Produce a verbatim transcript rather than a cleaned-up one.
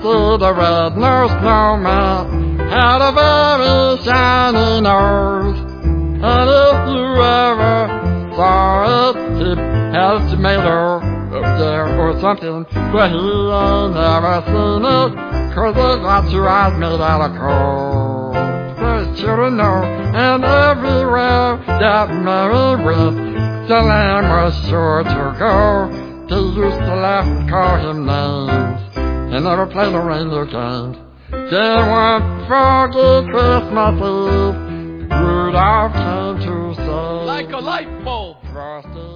see the red-nosed snowman had a very shiny nose. And if you ever saw it, he had a tomato up there or something, but he ain't never seen it, 'cause it got two eyes made out of coal. The children know, and everywhere that Mary went, the lamb was sure to go. They used to laugh and call him names, and never played the reindeer games. Then one foggy Christmas Eve, Rudolph came to say, like a light bulb, Frosty